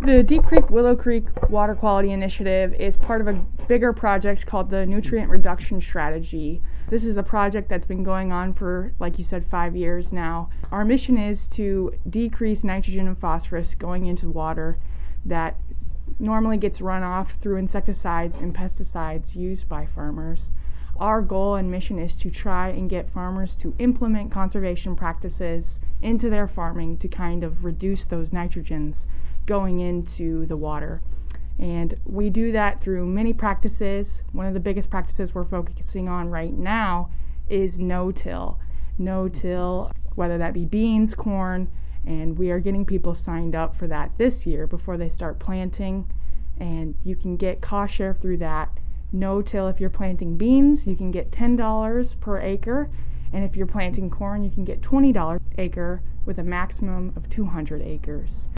The Deep Creek Willow Creek Water Quality Initiative is part of a bigger project called the Nutrient Reduction Strategy. This is a project that's been going on for, like you said, 5 years now. Our mission is to decrease nitrogen and phosphorus going into water that normally gets run off through insecticides and pesticides used by farmers. Our goal and mission is to try and get farmers to implement conservation practices into their farming to kind of reduce those nitrogens going into the water. And we do that through many practices. One of the biggest practices we're focusing on right now is no-till. No-till, whether that be beans, corn, and we are getting people signed up for that this year before they start planting. And you can get cost share through that. No-till, if you're planting beans, you can get $10 per acre. And if you're planting corn, you can get $20 per acre with a maximum of 200 acres.